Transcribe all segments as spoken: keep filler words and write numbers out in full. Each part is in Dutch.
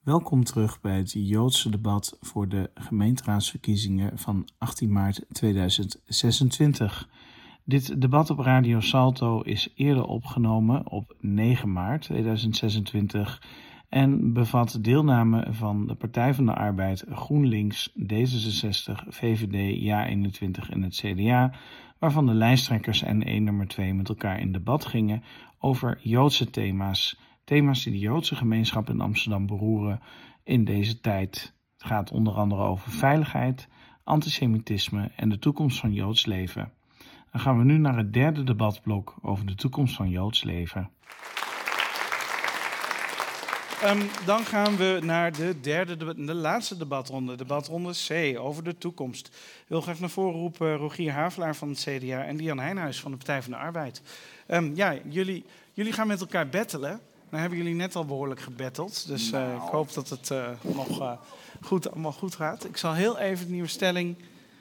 Welkom terug bij het Joodse debat voor de gemeenteraadsverkiezingen van achttien maart tweeduizend zesentwintig. Dit debat op Radio Salto is eerder opgenomen op negen maart tweeduizend zesentwintig en bevat deelname van de Partij van de Arbeid, GroenLinks, D zesenzestig, V V D, Ja eenentwintig en het C D A, waarvan de lijsttrekkers en één nummer twee met elkaar in debat gingen over Joodse thema's. Thema's die de Joodse gemeenschap in Amsterdam beroeren in deze tijd. Het gaat onder andere over veiligheid, antisemitisme en de toekomst van Joods leven. Dan gaan we nu naar het derde debatblok over de toekomst van Joods leven. Um, dan gaan we naar de derde, de, de laatste debatronde, debatronde C, over de toekomst. Ik wil graag naar voren roepen Rogier Havelaar van het C D A en Lian Heijnhuis van de Partij van de Arbeid. Um, ja, jullie, jullie gaan met elkaar battelen. Nou hebben jullie net al behoorlijk gebatteld, dus uh, ik hoop dat het uh, nog uh, goed, allemaal goed gaat. Ik zal heel even de nieuwe stelling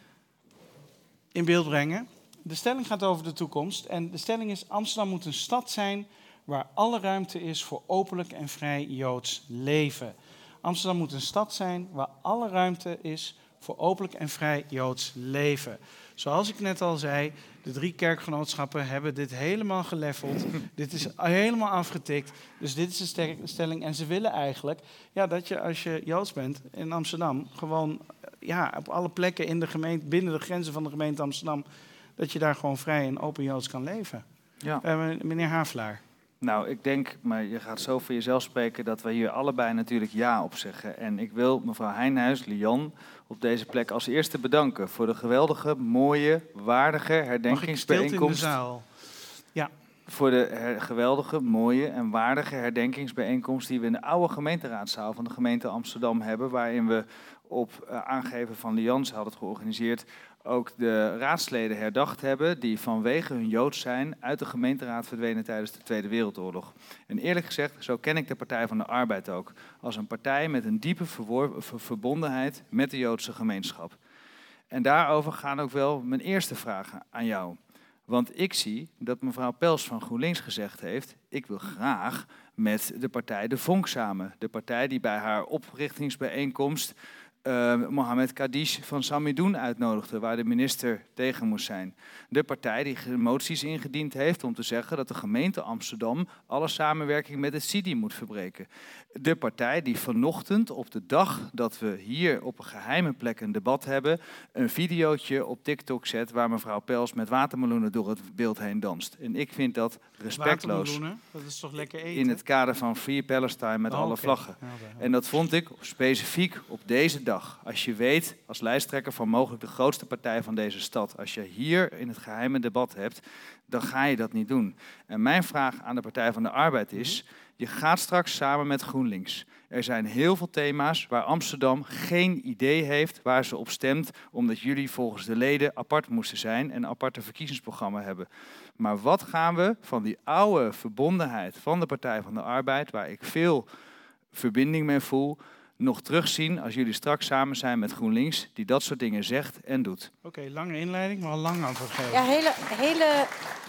in beeld brengen. De stelling gaat over de toekomst en de stelling is: Amsterdam moet een stad zijn waar alle ruimte is voor openlijk en vrij Joods leven. Amsterdam moet een stad zijn waar alle ruimte is voor openlijk en vrij Joods leven. Zoals ik net al zei, de drie kerkgenootschappen hebben dit helemaal geleveld. Dit is helemaal afgetikt. Dus dit is de stelling. En ze willen eigenlijk ja, dat je als je Joods bent in Amsterdam gewoon ja, op alle plekken in de gemeente, binnen de grenzen van de gemeente Amsterdam, dat je daar gewoon vrij en open Joods kan leven. Ja. Uh, meneer Havelaar. Nou, ik denk, maar je gaat zo voor jezelf spreken, dat we hier allebei natuurlijk ja op zeggen. En ik wil mevrouw Heijnhuis, Lian, op deze plek als eerste bedanken voor de geweldige, mooie, waardige herdenkingsbijeenkomst. Mag ik stilte in de zaal? Ja. Voor de her- geweldige, mooie en waardige herdenkingsbijeenkomst die we in de oude gemeenteraadzaal van de gemeente Amsterdam hebben, waarin we op uh, aangeven van Lian, ze had het georganiseerd, ook de raadsleden herdacht hebben die vanwege hun Joods zijn uit de gemeenteraad verdwenen tijdens de Tweede Wereldoorlog. En eerlijk gezegd, zo ken ik de Partij van de Arbeid ook, als een partij met een diepe verwor- ver- verbondenheid met de Joodse gemeenschap. En daarover gaan ook wel mijn eerste vragen aan jou. Want ik zie dat mevrouw Pels van GroenLinks gezegd heeft, ik wil graag met de partij De Vonk samen. De partij die bij haar oprichtingsbijeenkomst Uh, Mohamed Kadish van Samidoun uitnodigde, waar de minister tegen moest zijn. De partij die moties ingediend heeft om te zeggen dat de gemeente Amsterdam alle samenwerking met het C I D I moet verbreken. De partij die vanochtend, op de dag dat we hier op een geheime plek een debat hebben, een videootje op TikTok zet waar mevrouw Pels met watermeloenen door het beeld heen danst. En ik vind dat respectloos. Dat is toch lekker eten? In het kader van Free Palestine met oh, alle okay. vlaggen. Ja, ja. En dat vond ik specifiek op deze dag. Als je weet, als lijsttrekker van mogelijk de grootste partij van deze stad, als je hier in het geheime debat hebt, dan ga je dat niet doen. En mijn vraag aan de Partij van de Arbeid is, je gaat straks samen met GroenLinks. Er zijn heel veel thema's waar Amsterdam geen idee heeft waar ze op stemt, omdat jullie volgens de leden apart moesten zijn en een aparte verkiezingsprogramma hebben. Maar wat gaan we van die oude verbondenheid van de Partij van de Arbeid, waar ik veel verbinding mee voel, nog terugzien als jullie straks samen zijn met GroenLinks, die dat soort dingen zegt en doet? Oké, okay, lange inleiding, maar al lang antwoord geven. Ja, hele, hele,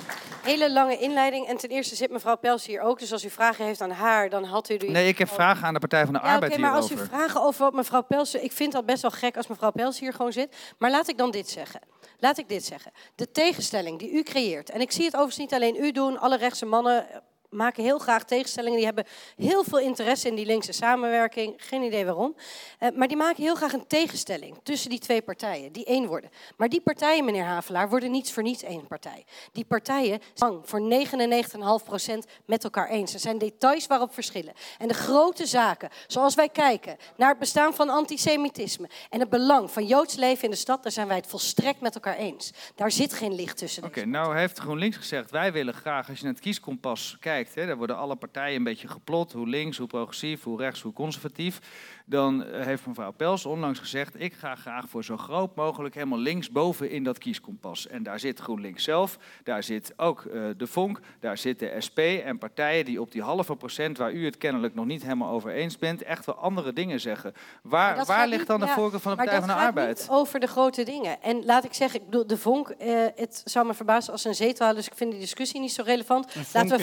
hele lange inleiding. En ten eerste zit mevrouw Pels hier ook, dus als u vragen heeft aan haar, dan had u... Die... Nee, ik heb vragen aan de Partij van de ja, Arbeid okay, hierover. Maar als u vragen over wat mevrouw Pels... Ik vind dat best wel gek als mevrouw Pels hier gewoon zit. Maar laat ik dan dit zeggen. Laat ik dit zeggen. De tegenstelling die u creëert, en ik zie het overigens niet alleen u doen, alle rechtse mannen maken heel graag tegenstellingen. Die hebben heel veel interesse in die linkse samenwerking. Geen idee waarom. Uh, maar die maken heel graag een tegenstelling tussen die twee partijen. Die één worden. Maar die partijen, meneer Havelaar, worden niets voor niets één partij. Die partijen zijn voor negenennegentig komma vijf procent met elkaar eens. Er zijn details waarop verschillen. En de grote zaken, zoals wij kijken naar het bestaan van antisemitisme en het belang van Joods leven in de stad, daar zijn wij het volstrekt met elkaar eens. Daar zit geen licht tussen. Oké, okay, nou heeft GroenLinks gezegd, wij willen graag, als je naar het kieskompas kijkt, Hè, daar worden alle partijen een beetje geplot, hoe links, hoe progressief, hoe rechts, hoe conservatief. Dan heeft mevrouw Pels onlangs gezegd, ik ga graag voor zo groot mogelijk helemaal linksboven in dat kieskompas. En daar zit GroenLinks zelf, daar zit ook uh, De Vonk, daar zit de S P en partijen die op die halve procent, waar u het kennelijk nog niet helemaal over eens bent, echt wel andere dingen zeggen. Waar, waar ligt dan de ja, voorkeur van de Partij van de Arbeid? Maar dat gaat niet over de grote dingen. En laat ik zeggen, ik bedoel, De Vonk, uh, het zou me verbazen als een zetel halen, dus ik vind die discussie niet zo relevant. Laten we vooral... Een,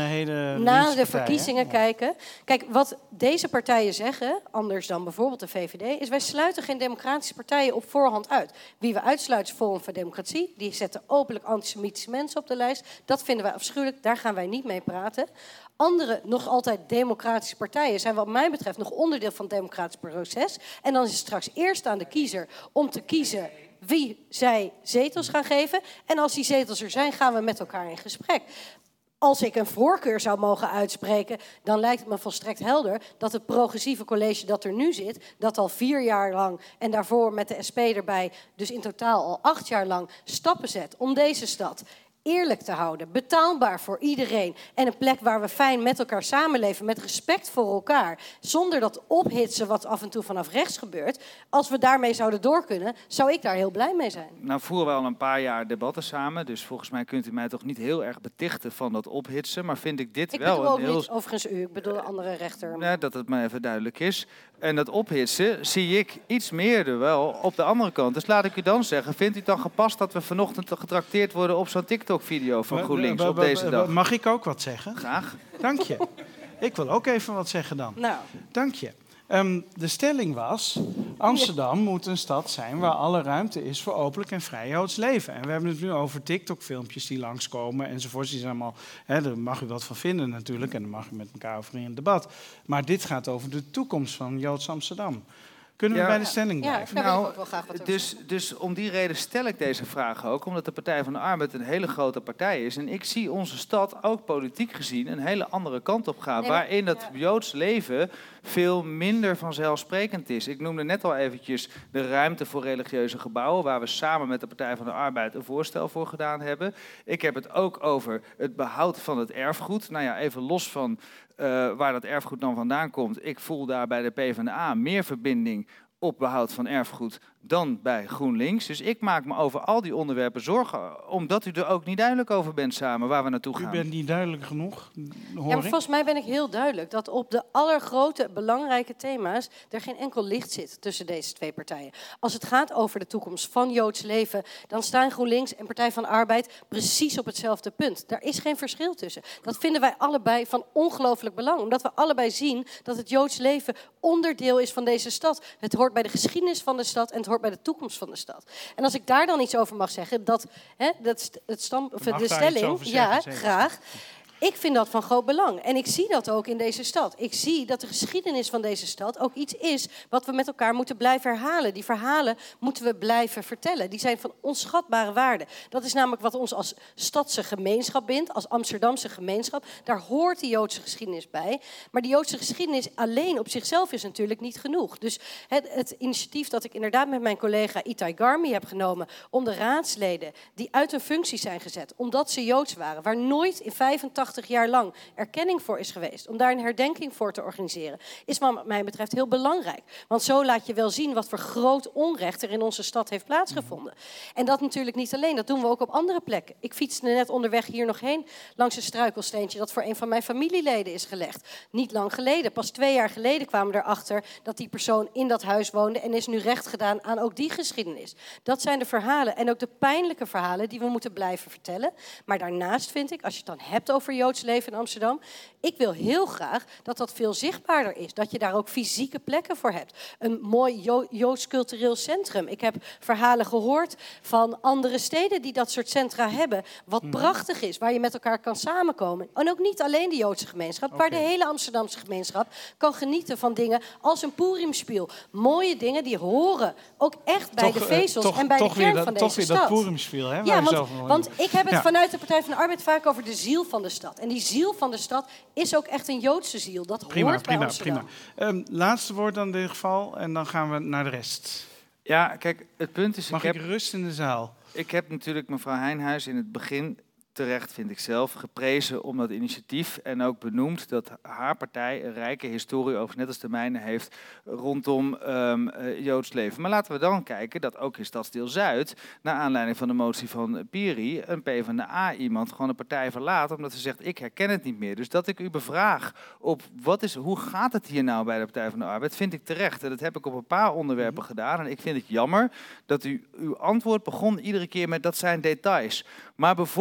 hele na de partijen, verkiezingen ja. kijken. Kijk, wat deze partijen zeggen, anders dan bijvoorbeeld de V V D, is wij sluiten geen democratische partijen op voorhand uit. Wie we uitsluiten is Forum voor Democratie. Die zetten openlijk antisemitische mensen op de lijst. Dat vinden wij afschuwelijk, daar gaan wij niet mee praten. Andere, nog altijd democratische partijen zijn wat mij betreft nog onderdeel van het democratisch proces. En dan is het straks eerst aan de kiezer om te kiezen wie zij zetels gaan geven. En als die zetels er zijn, gaan we met elkaar in gesprek. Als ik een voorkeur zou mogen uitspreken, dan lijkt het me volstrekt helder dat het progressieve college dat er nu zit, dat al vier jaar lang en daarvoor met de S P erbij, dus in totaal al acht jaar lang, stappen zet om deze stad eerlijk te houden, betaalbaar voor iedereen en een plek waar we fijn met elkaar samenleven, met respect voor elkaar, zonder dat ophitsen wat af en toe vanaf rechts gebeurt. Als we daarmee zouden door kunnen, zou ik daar heel blij mee zijn. Nou voeren we al een paar jaar debatten samen, dus volgens mij kunt u mij toch niet heel erg betichten van dat ophitsen, maar vind ik dit ik wel bedoel ook een heel... niet overigens u, ik bedoel de andere rechter. Ja, dat het maar even duidelijk is. En dat ophitsen zie ik iets meer er wel op de andere kant. Dus laat ik u dan zeggen, vindt u het dan gepast dat we vanochtend getrakteerd worden op zo'n TikTok-video van GroenLinks op deze dag? Mag ik ook wat zeggen? Graag. Dank je. Ik wil ook even wat zeggen dan. Nou, Dank je. Um, de stelling was, Amsterdam moet een stad zijn waar alle ruimte is voor openlijk en vrij Joods leven. En we hebben het nu over TikTok-filmpjes die langskomen enzovoort. Die zijn allemaal, hè, daar mag u wat van vinden natuurlijk en daar mag u met elkaar over in het debat. Maar dit gaat over de toekomst van Joods Amsterdam. Kunnen we Ja. bij de stelling ja, blijven? daar wil ik Nou, ook wel graag wat over Dus, zeggen. dus om die reden stel ik deze vraag ook, omdat de Partij van de Arbeid een hele grote partij is. En ik zie onze stad ook politiek gezien een hele andere kant op gaan, Nee, maar- waarin dat ja. Joods leven veel minder vanzelfsprekend is. Ik noemde net al eventjes de ruimte voor religieuze gebouwen, waar we samen met de Partij van de Arbeid een voorstel voor gedaan hebben. Ik heb het ook over het behoud van het erfgoed. Nou ja, even los van uh, waar dat erfgoed dan vandaan komt. Ik voel daar bij de PvdA meer verbinding op behoud van erfgoed dan bij GroenLinks. Dus ik maak me over al die onderwerpen zorgen, omdat u er ook niet duidelijk over bent samen waar we naartoe U gaan. bent niet duidelijk genoeg, hoor Ja, maar ik. volgens mij ben ik heel duidelijk dat op de allergrote belangrijke thema's er geen enkel licht zit tussen deze twee partijen. Als het gaat over de toekomst van Joods leven, dan staan GroenLinks en Partij van de Arbeid precies op hetzelfde punt. Daar is geen verschil tussen. Dat vinden wij allebei van ongelooflijk belang, omdat we allebei zien dat het Joods leven onderdeel is van deze stad. Het hoort bij de geschiedenis van de stad en het hoort bij de toekomst van de stad. En als ik daar dan iets over mag zeggen, dat, hè, dat het stam, of mag de daar iets stelling, over zeggen, ja, zeker. graag. Ik vind dat van groot belang. En ik zie dat ook in deze stad. Ik zie dat de geschiedenis van deze stad ook iets is wat we met elkaar moeten blijven herhalen. Die verhalen moeten we blijven vertellen. Die zijn van onschatbare waarde. Dat is namelijk wat ons als stadse gemeenschap bindt, als Amsterdamse gemeenschap. Daar hoort die Joodse geschiedenis bij. Maar die Joodse geschiedenis alleen op zichzelf is natuurlijk niet genoeg. Dus het, het initiatief dat ik inderdaad met mijn collega Itai Garmi heb genomen om de raadsleden die uit hun functie zijn gezet, omdat ze Joods waren, waar nooit in vijfentachtig jaar lang erkenning voor is geweest, om daar een herdenking voor te organiseren, is wat mij betreft heel belangrijk. Want zo laat je wel zien wat voor groot onrecht er in onze stad heeft plaatsgevonden. En dat natuurlijk niet alleen, dat doen we ook op andere plekken. Ik fietste net onderweg hier nog heen langs een struikelsteentje dat voor een van mijn familieleden is gelegd. Niet lang geleden, pas twee jaar geleden kwamen we erachter dat die persoon in dat huis woonde en is nu recht gedaan aan ook die geschiedenis. Dat zijn de verhalen en ook de pijnlijke verhalen die we moeten blijven vertellen. Maar daarnaast vind ik, als je het dan hebt over Joods leven in Amsterdam, ik wil heel graag dat dat veel zichtbaarder is. Dat je daar ook fysieke plekken voor hebt. Een mooi Jo- Joods cultureel centrum. Ik heb verhalen gehoord van andere steden die dat soort centra hebben. Wat mm. prachtig is, waar je met elkaar kan samenkomen. En ook niet alleen de Joodse gemeenschap, okay. waar de hele Amsterdamse gemeenschap kan genieten van dingen als een Purimspiel. Mooie dingen die horen ook echt bij toch, de vezels uh, toch, en bij toch de kern dat, van toch deze weer stad. Dat Purimspiel, hè? Ja, want, want ik heb het ja. vanuit de Partij van de Arbeid vaak over de ziel van de stad. En die ziel van de stad is ook echt een Joodse ziel. Dat prima, hoort prima, bij Amsterdam. Prima. Um, laatste woord dan in dit geval en dan gaan we naar de rest. Ja, kijk, het punt is... Mag ik, ik heb, rust in de zaal? Ik heb natuurlijk mevrouw Heijnhuis in het begin terecht, vind ik zelf, geprezen om dat initiatief en ook benoemd dat haar partij een rijke historie, over net als de mijne, heeft rondom um, uh, Joods leven. Maar laten we dan kijken dat ook in Stadsdeel Zuid, naar aanleiding van de motie van Piri, een PvdA iemand gewoon de partij verlaat, omdat ze zegt, ik herken het niet meer. Dus dat ik u bevraag op, wat is, hoe gaat het hier nou bij de Partij van de Arbeid, vind ik terecht. En dat heb ik op een paar onderwerpen mm-hmm. gedaan. En ik vind het jammer dat u uw antwoord begon iedere keer met, dat zijn details. Maar bijvoorbeeld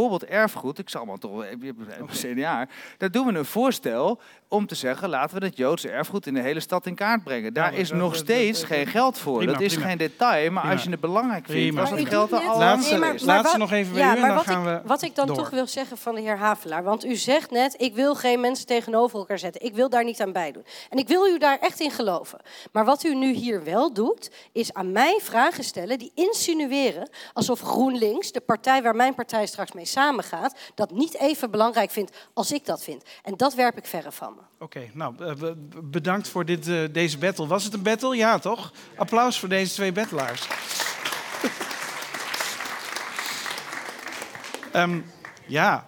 erfgoed, ik zal maar toch wel even C D A, daar doen we een voorstel om te zeggen, laten we het Joodse erfgoed in de hele stad in kaart brengen. Daar Ja, is dat, nog dat, steeds dat, geen geld voor. Prima, dat is prima. geen detail, maar Prima. als je het belangrijk vindt, Prima. was Maar het ik geld er doe al net- lang Laatste- maar- geweest. maar laatste wat- nog even bij ja, u en maar dan wat gaan ik, we Wat ik dan door. toch wil zeggen van de heer Havelaar, want u zegt net, ik wil geen mensen tegenover elkaar zetten. Ik wil daar niet aan bijdoen. En ik wil u daar echt in geloven. Maar wat u nu hier wel doet, is aan mij vragen stellen die insinueren alsof GroenLinks, de partij waar mijn partij straks mee samengaat, dat niet even belangrijk vindt als ik dat vind. En dat werp ik verre van me. Oké, okay, nou, uh, bedankt voor dit, uh, deze battle. Was het een battle? Ja, toch? Applaus voor deze twee battelaars. um, ja.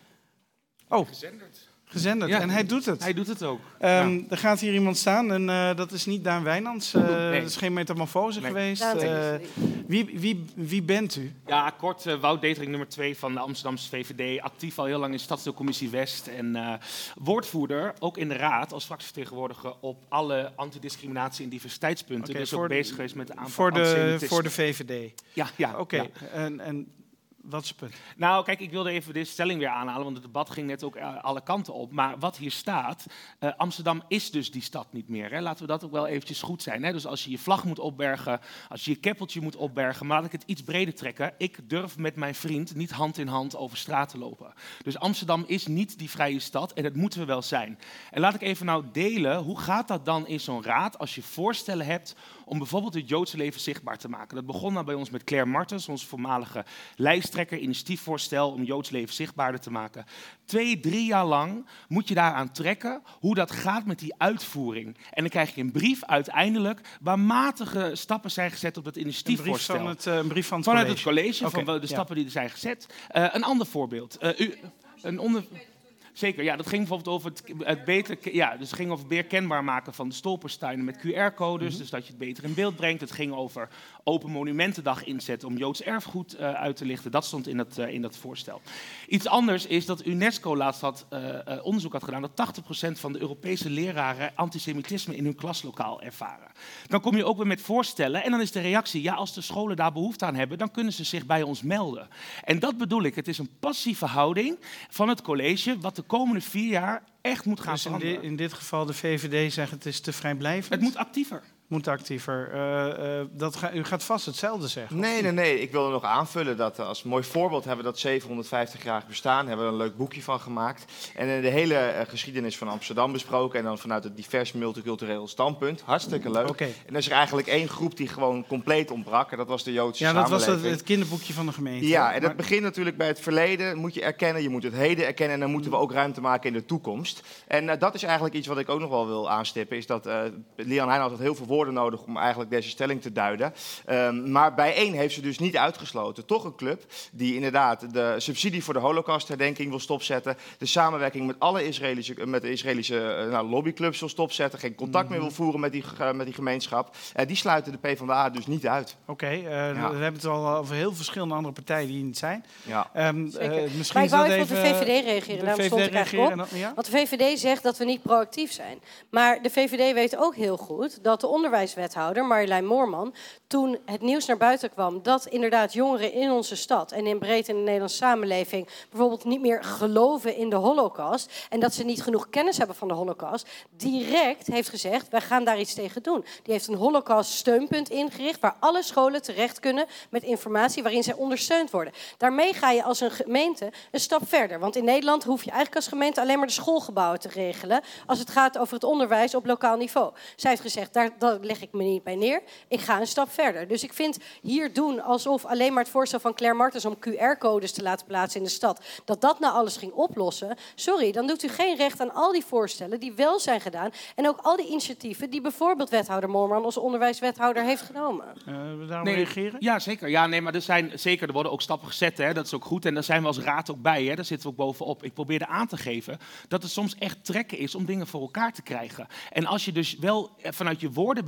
Oh. Gezenderd. Gezenderd. Ja, en hij doet het. Hij doet het ook. Um, Ja. Er gaat hier iemand staan en uh, dat is niet Daan Wijnands. Uh, Nee. Dat is geen metamorfose Nee. geweest. Daan, Uh, wie, wie, wie bent u? Ja, kort, uh, Wout Detering, nummer twee van de Amsterdamse V V D. Actief al heel lang in Stadsdeelcommissie West. En uh, woordvoerder, ook in de raad, als fractievertegenwoordiger op alle antidiscriminatie- en diversiteitspunten. Okay, dus voor ook de, bezig geweest met de aanpak voor de, antisemitisme. voor de V V D? Ja, ja. Oké, okay. Ja. en, en wat is het punt? Nou, kijk, ik wilde even deze stelling weer aanhalen, want het debat ging net ook uh, alle kanten op. Maar wat hier staat, uh, Amsterdam is dus die stad niet meer. Hè. Laten we dat ook wel eventjes goed zijn. Hè. Dus als je je vlag moet opbergen, als je je keppeltje moet opbergen, maar laat ik het iets breder trekken. Ik durf met mijn vriend niet hand in hand over straat te lopen. Dus Amsterdam is niet die vrije stad en dat moeten we wel zijn. En laat ik even nou delen, hoe gaat dat dan in zo'n raad als je voorstellen hebt om bijvoorbeeld het Joodse leven zichtbaar te maken. Dat begon dan bij ons met Claire Martens, onze voormalige lijsttrekker, initiatiefvoorstel om Joods leven zichtbaarder te maken. Twee, drie jaar lang moet je daaraan trekken hoe dat gaat met die uitvoering. En dan krijg je een brief uiteindelijk waar matige stappen zijn gezet op dat initiatiefvoorstel. Een brief van het, uh, een brief van het Vanuit college. het college, Okay, van de ja. stappen die er zijn gezet. Uh, een ander voorbeeld. Uh, u, een onder... Zeker, ja, dat ging bijvoorbeeld over het, het beter, ja, dus het ging over meer kenbaar maken van de stolpersteinen met Q R-codes, mm-hmm. Dus dat je het beter in beeld brengt. Het ging over Open Monumentendag inzetten om Joods erfgoed uh, uit te lichten. Dat stond in dat, uh, in dat voorstel. Iets anders is dat UNESCO laatst had, uh, uh, onderzoek had gedaan dat tachtig procent van de Europese leraren antisemitisme in hun klaslokaal ervaren. Dan kom je ook weer met voorstellen en dan is de reactie, ja, als de scholen daar behoefte aan hebben, dan kunnen ze zich bij ons melden. En dat bedoel ik, het is een passieve houding van het college, wat de komende vier jaar echt moet gaan dus in, veranderen. di- in dit geval de V V D zegt het is te vrijblijvend? Het moet actiever. Moet actiever. Uh, uh, dat ga, u gaat vast hetzelfde zeggen. Nee, nee, nee. Ik wil er nog aanvullen dat uh, als mooi voorbeeld hebben we dat zevenhonderdvijftig jaar bestaan. Hebben we er een leuk boekje van gemaakt. En uh, de hele uh, geschiedenis van Amsterdam besproken. En dan vanuit het divers multicultureel standpunt. Hartstikke leuk. Okay. En er is er eigenlijk één groep die gewoon compleet ontbrak. En dat was de Joodse ja, dat samenleving. was het, het kinderboekje van de gemeente. Ja, en dat maar... begint natuurlijk bij het verleden. Moet je erkennen, je moet het heden erkennen. En dan moeten we ook ruimte maken in de toekomst. En uh, dat is eigenlijk iets wat ik ook nog wel wil aanstippen. Is dat uh, Lian Heijn had heel veel woorden nodig om eigenlijk deze stelling te duiden. Um, maar bijeen heeft ze dus niet uitgesloten. Toch een club die inderdaad de subsidie voor de Holocaustherdenking wil stopzetten. De samenwerking met alle Israëlische, met de Israëlische uh, nou, lobbyclubs wil stopzetten. Geen contact mm-hmm. meer wil voeren met die, uh, met die gemeenschap. Uh, die sluiten de PvdA dus niet uit. Oké, okay, uh, ja. we hebben het al over heel verschillende andere partijen die niet zijn. Ja. Um, uh, misschien maar ik wou even op even de V V D reageren. Daarom stond ik eigenlijk op. Dan, ja? Want de V V D zegt dat we niet proactief zijn. Maar de V V D weet ook heel goed dat de onderwijswethouder Marjolein Moorman, toen het nieuws naar buiten kwam dat inderdaad jongeren in onze stad en in breed in de Nederlandse samenleving bijvoorbeeld niet meer geloven in de Holocaust en dat ze niet genoeg kennis hebben van de Holocaust, direct heeft gezegd, wij gaan daar iets tegen doen. Die heeft een Holocaust steunpunt ingericht waar alle scholen terecht kunnen met informatie waarin zij ondersteund worden. Daarmee ga je als een gemeente een stap verder. Want in Nederland hoef je eigenlijk als gemeente alleen maar de schoolgebouwen te regelen als het gaat over het onderwijs op lokaal niveau. Zij heeft gezegd, daar, daar leg ik me niet bij neer. Ik ga een stap verder. Dus ik vind hier doen alsof alleen maar het voorstel van Claire Martens om Q R-codes te laten plaatsen in de stad, dat dat nou alles ging oplossen. Sorry, dan doet u geen recht aan al die voorstellen die wel zijn gedaan en ook al die initiatieven die bijvoorbeeld wethouder Moorman als onderwijswethouder heeft genomen. Uh, we daarom nee, reageren? Ja, zeker. Ja, nee, maar er zijn zeker, er worden ook stappen gezet, hè, dat is ook goed. En daar zijn we als raad ook bij, hè, daar zitten we ook bovenop. Ik probeerde aan te geven dat het soms echt trekken is om dingen voor elkaar te krijgen. En als je dus wel vanuit je woorden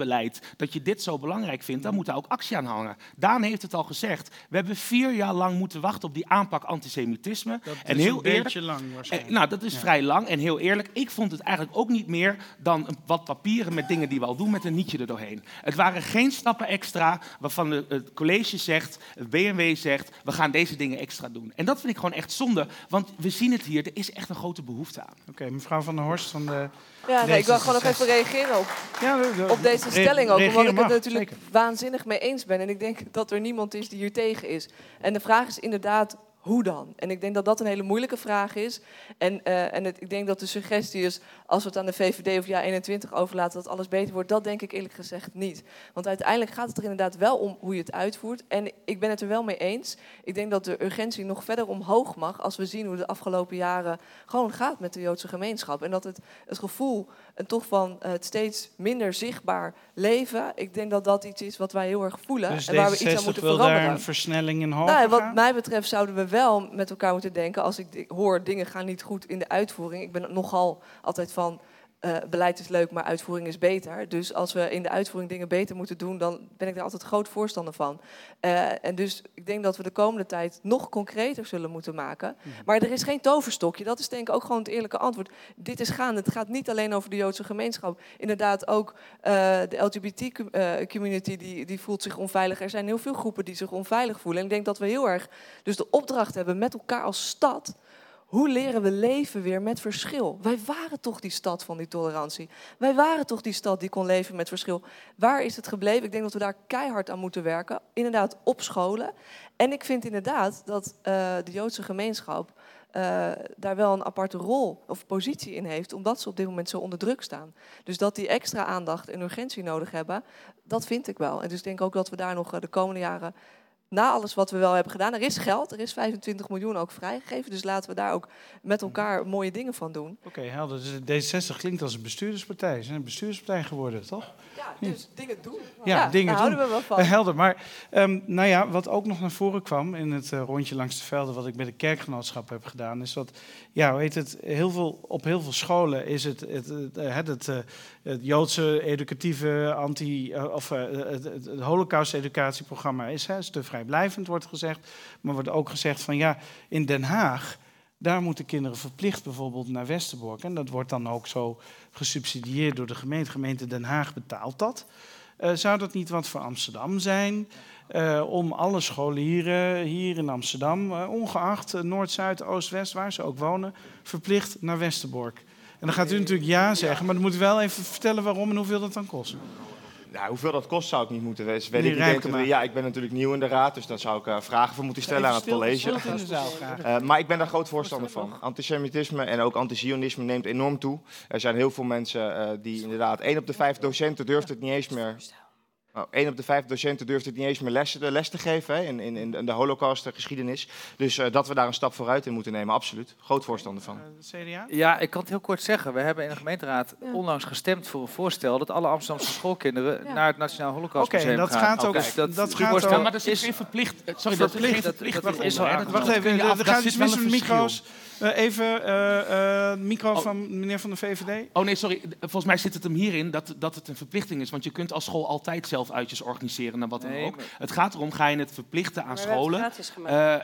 kinderbeleid, dat je dit zo belangrijk vindt, dan moet daar ook actie aan hangen. Daan heeft het al gezegd. We hebben vier jaar lang moeten wachten op die aanpak antisemitisme. Dat en is heel een eerlijk, beetje lang eh, waarschijnlijk. nou, dat is Ja. vrij lang. En heel eerlijk, ik vond het eigenlijk ook niet meer dan een, wat papieren met dingen die we al doen met een nietje er doorheen. Het waren geen stappen extra waarvan de, het college zegt, het B N W zegt, we gaan deze dingen extra doen. En dat vind ik gewoon echt zonde, want we zien het hier, er is echt een grote behoefte aan. Oké, mevrouw Van der Horst van de... Ja, nee, ik wil gewoon nog D zesenzestig. even reageren op, Ja, de- de- op deze re- stelling ook. reageren Omdat ik het mag, natuurlijk zeker. waanzinnig mee eens ben. En ik denk dat er niemand is die hier tegen is. En de vraag is inderdaad, hoe dan? En ik denk dat dat een hele moeilijke vraag is. En, uh, en het, ik denk dat de suggestie is, als we het aan de V V D of Ja eenentwintig overlaten, dat alles beter wordt. Dat denk ik eerlijk gezegd niet. Want uiteindelijk gaat het er inderdaad wel om hoe je het uitvoert. En ik ben het er wel mee eens. Ik denk dat de urgentie nog verder omhoog mag als we zien hoe de afgelopen jaren gewoon gaat met de Joodse gemeenschap. En dat het, het gevoel en toch van uh, het steeds minder zichtbaar leven, ik denk dat dat iets is wat wij heel erg voelen. Dus en waar we iets aan D zesenzestig moeten wil veranderen. daar een versnelling in hoger Nou, wat gaan? mij betreft zouden we wel met elkaar moeten denken, als ik di- hoor dingen gaan niet goed in de uitvoering. Ik ben nogal altijd van, uh, beleid is leuk, maar uitvoering is beter. Dus als we in de uitvoering dingen beter moeten doen, dan ben ik daar altijd groot voorstander van. Uh, en dus ik denk dat we de komende tijd nog concreter zullen moeten maken. Maar er is geen toverstokje. Dat is denk ik ook gewoon het eerlijke antwoord. Dit is gaande. Het gaat niet alleen over de Joodse gemeenschap. Inderdaad ook uh, de L G B T-community die, die voelt zich onveilig. Er zijn heel veel groepen die zich onveilig voelen. En ik denk dat we heel erg dus de opdracht hebben met elkaar als stad. Hoe leren we leven weer met verschil? Wij waren toch die stad van die tolerantie. Wij waren toch die stad die kon leven met verschil. Waar is het gebleven? Ik denk dat we daar keihard aan moeten werken. Inderdaad op scholen. En ik vind inderdaad dat uh, de Joodse gemeenschap uh, daar wel een aparte rol of positie in heeft, omdat ze op dit moment zo onder druk staan. Dus dat die extra aandacht en urgentie nodig hebben, dat vind ik wel. En dus ik denk ook dat we daar nog uh, de komende jaren, na alles wat we wel hebben gedaan, er is geld, er is vijfentwintig miljoen ook vrijgegeven. Dus laten we daar ook met elkaar mooie dingen van doen. Oké, okay, helder. Dus D zesenzestig klinkt als een bestuurderspartij. Ze zijn een bestuurderspartij geworden, toch? Ja, dus dingen doen. Ja, ja dingen daar doen. houden we wel van. Uh, helder. Maar um, nou ja, wat ook nog naar voren kwam in het uh, rondje langs de velden, wat ik bij de kerkgenootschap heb gedaan, is dat, ja, hoe heet het, heel veel, op heel veel scholen is het het, het, het, het, uh, het Joodse educatieve anti, uh, of uh, het, het, het Holocaust-educatieprogramma is, hè, is te vrijblijvend, wordt gezegd. Maar wordt ook gezegd van ja, in Den Haag, daar moeten kinderen verplicht bijvoorbeeld naar Westerbork. En dat wordt dan ook zo gesubsidieerd door de gemeente. Gemeente Den Haag betaalt dat. Uh, zou dat niet wat voor Amsterdam zijn? Uh, om alle scholieren hier in Amsterdam, uh, ongeacht uh, Noord, Zuid, Oost, West, waar ze ook wonen, verplicht naar Westerbork. En dan gaat u natuurlijk ja zeggen, maar dan moet u wel even vertellen waarom en hoeveel dat dan kost. Nou, hoeveel dat kost zou ik niet moeten weten. Weet Meneer ik niet. Rijkema. Ja, ik ben natuurlijk nieuw in de raad, dus daar zou ik uh, vragen voor moeten stellen aan het Stil- college. stilte in de zaal graag. Uh, maar ik ben daar groot voorstander van. Antisemitisme en ook antizionisme neemt enorm toe. Er zijn heel veel mensen uh, die inderdaad, één op de vijf docenten durft het niet eens meer. Nou, één op de vijf docenten durft het niet eens meer les, les te geven hè, in, in, in de Holocaust-geschiedenis. Dus uh, dat we daar een stap vooruit in moeten nemen, absoluut. Groot voorstander van. Uh, C D A? Ja, ik kan het heel kort zeggen. We hebben in de gemeenteraad Ja. onlangs gestemd voor een voorstel dat alle Amsterdamse schoolkinderen Ja. naar het Nationaal Holocaustmuseum Oké, dat gaan. gaat ook- Dus dat, dat die gaat voorstel ook- Ja, maar dat is is geen verplicht. Sorry, dat is verplicht. geen Dat- verplicht. dat is al aangenomen. Wacht even, kun je er af- er dat gaat is iets wel mis een met verschil. micro's. Uh, even, uh, uh, micro Oh. van meneer van de V V D. Oh nee, sorry. Volgens mij zit het hem hierin dat, dat het een verplichting is. Want je kunt als school altijd zelf uitjes organiseren naar wat dan Nee, ook. maar- Het gaat erom, ga je het verplichten aan Maar we hebben het scholen? gratis gemaakt. Uh,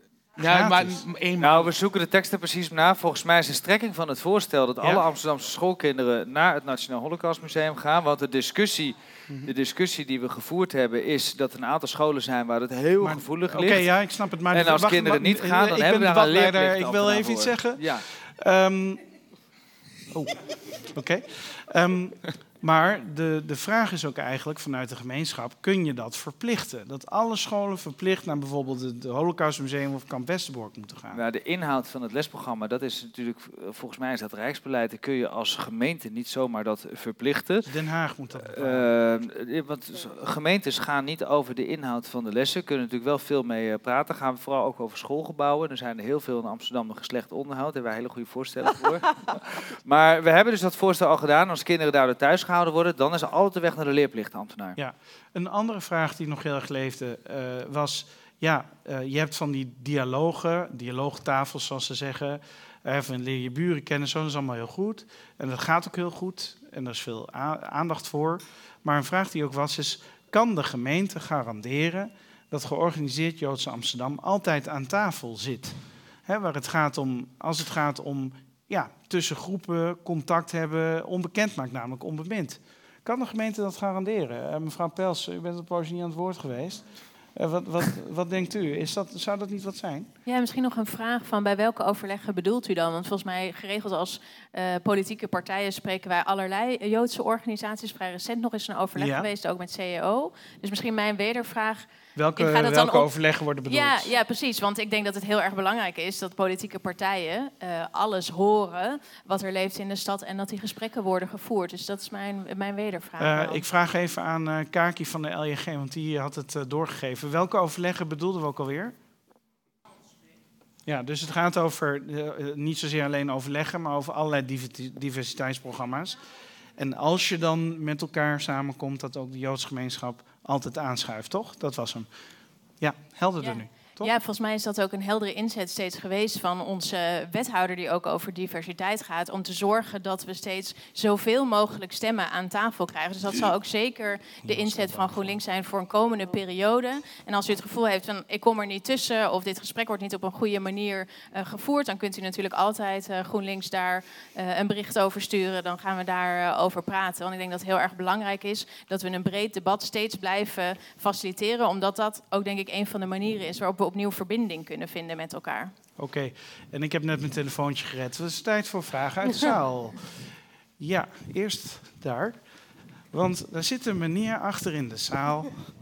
ja, maar Gratis. eenmaal. Nou, we zoeken de teksten precies na. Volgens mij is de strekking van het voorstel dat Ja. alle Amsterdamse schoolkinderen naar het Nationaal Holocaustmuseum gaan. Want de discussie, de discussie die we gevoerd hebben is dat er een aantal scholen zijn waar het heel Maar- gevoelig Oké, ligt. ja, ik snap het. Maar En als wacht, kinderen wacht, niet gaan, dan ik hebben ben we daar een debatleider, leerplicht Ik wil even voor. iets zeggen. Ja. Um, oh, oké. Okay. Um, maar de, de vraag is ook eigenlijk vanuit de gemeenschap, kun je dat verplichten? Dat alle scholen verplicht naar bijvoorbeeld het Holocaustmuseum of Kamp Westerbork moeten gaan? Nou, de inhoud van het lesprogramma, dat is natuurlijk, volgens mij is dat rijksbeleid. Dan kun je als gemeente niet zomaar dat verplichten. Den Haag moet dat bepalen. Uh, want gemeentes gaan niet over de inhoud van de lessen. Kunnen natuurlijk wel veel mee uh, praten. Gaan we vooral ook over schoolgebouwen. Er zijn er heel veel in Amsterdam nog slecht onderhoud. Daar hebben wij hele goede voorstellen voor. Maar we hebben dus dat voorstel al gedaan. Als kinderen daardoor thuis gehouden worden, dan is er altijd de weg naar de leerplichtambtenaar. Ja. Een andere vraag die nog heel erg leefde uh, was, ja, uh, je hebt van die dialogen, dialoogtafels zoals ze zeggen. Uh, van leer je buren kennen, zo, dat is allemaal heel goed. En dat gaat ook heel goed. en daar is veel a- aandacht voor. Maar een vraag die ook was is, kan de gemeente garanderen dat georganiseerd Joodse Amsterdam altijd aan tafel zit? Hè, waar het gaat om, als het gaat om ja, tussen groepen contact hebben, onbekend maakt namelijk onbemind. Kan de gemeente dat garanderen? Uh, mevrouw Pels, u bent een poosje niet aan het woord geweest. Uh, wat, wat, wat denkt u? Is dat, zou dat niet wat zijn? Ja, misschien nog een vraag van bij welke overleggen bedoelt u dan? Want volgens mij geregeld als uh, politieke partijen spreken wij allerlei Joodse organisaties. Vrij recent nog eens een overleg ja. geweest, ook met C E O. Dus misschien mijn wedervraag. Welke, gaat het welke dan op... overleggen worden bedoeld? Ja, ja, precies. Want ik denk dat het heel erg belangrijk is dat politieke partijen uh, alles horen wat er leeft in de stad en dat die gesprekken worden gevoerd. Dus dat is mijn, mijn wedervraag. Uh, ik vraag even aan uh, Kaki van de L J G, want die had het uh, doorgegeven. Welke overleggen bedoelden we ook alweer? Ja, dus het gaat over uh, niet zozeer alleen overleggen, maar over allerlei diversiteitsprogramma's. En als je dan met elkaar samenkomt, dat ook de Joodse gemeenschap altijd aanschuift, toch? Dat was hem. Ja, helderder Ja. nu. Toch? Ja, volgens mij is dat ook een heldere inzet steeds geweest van onze wethouder die ook over diversiteit gaat, om te zorgen dat we steeds zoveel mogelijk stemmen aan tafel krijgen. Dus dat zal ook zeker de inzet van GroenLinks zijn voor een komende periode. En als u het gevoel heeft van ik kom er niet tussen of dit gesprek wordt niet op een goede manier uh, gevoerd, dan kunt u natuurlijk altijd uh, GroenLinks daar uh, een bericht over sturen. Dan gaan we daar uh, over praten. Want ik denk dat het heel erg belangrijk is dat we een breed debat steeds blijven faciliteren, omdat dat ook denk ik een van de manieren is waarop we opnieuw verbinding kunnen vinden met elkaar. Oké, okay. En ik heb net mijn telefoontje gered. Het is tijd voor vragen uit de zaal. Ja, eerst daar. Want daar zit een meneer achter in de zaal.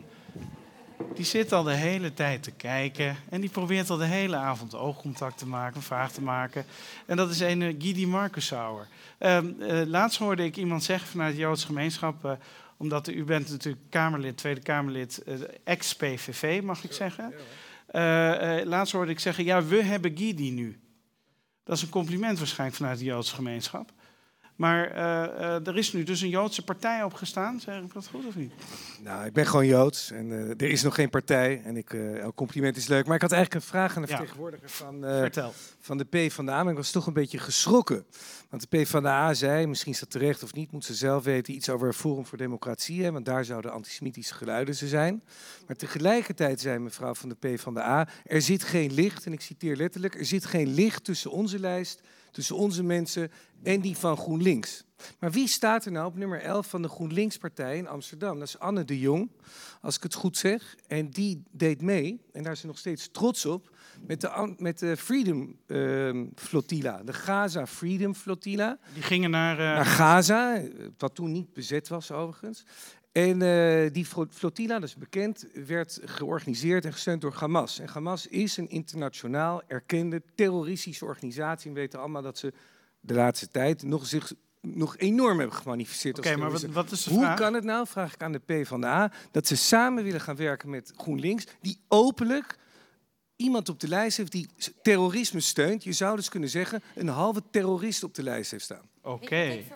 Die zit al de hele tijd te kijken. En die probeert al de hele avond oogcontact te maken, een vraag te maken. En dat is een uh, Guidi Marcusauer. Uh, uh, laatst hoorde ik iemand zeggen vanuit de Joodse gemeenschap, Uh, omdat u bent natuurlijk Kamerlid, Tweede Kamerlid, uh, ex-P V V, mag ik zeggen. Uh, uh, laatst hoorde ik zeggen, ja, we hebben Guidi nu. Dat is een compliment waarschijnlijk vanuit de Joodse gemeenschap. Maar uh, uh, er is nu dus een Joodse partij opgestaan. Zeg ik dat goed of niet? Nou, ik ben gewoon Joods en uh, er is nog geen partij. En ik, uh, elk compliment is leuk. Maar ik had eigenlijk een vraag aan de ja. vertegenwoordiger van, uh, van de PvdA. Maar ik was toch een beetje geschrokken. Want de PvdA zei, misschien is dat terecht of niet, moet ze zelf weten, iets over Forum voor Democratie. Hè, want daar zouden antisemitische geluiden zijn. Maar tegelijkertijd zei mevrouw van de PvdA, er zit geen licht, en ik citeer letterlijk, er zit geen licht tussen onze lijst, tussen onze mensen en die van GroenLinks. Maar wie staat er nou op nummer elf van de GroenLinks-partij in Amsterdam? Dat is Anne de Jong, als ik het goed zeg. En die deed mee, en daar is ze nog steeds trots op, met de, met de Freedom uh, Flotilla, de Gaza Freedom Flotilla. Die gingen naar, uh... naar Gaza, wat toen niet bezet was overigens. En uh, die flotilla, dat is bekend, werd georganiseerd en gesteund door Hamas. En Hamas is een internationaal erkende terroristische organisatie. We weten allemaal dat ze de laatste tijd nog zich nog enorm hebben gemanifesteerd. Oké, maar wat, wat is de Hoe vraag? kan het nou, vraag ik aan de PvdA, dat ze samen willen gaan werken met GroenLinks, die openlijk iemand op de lijst heeft die terrorisme steunt. Je zou dus kunnen zeggen, een halve terrorist op de lijst heeft staan. Oké. Okay.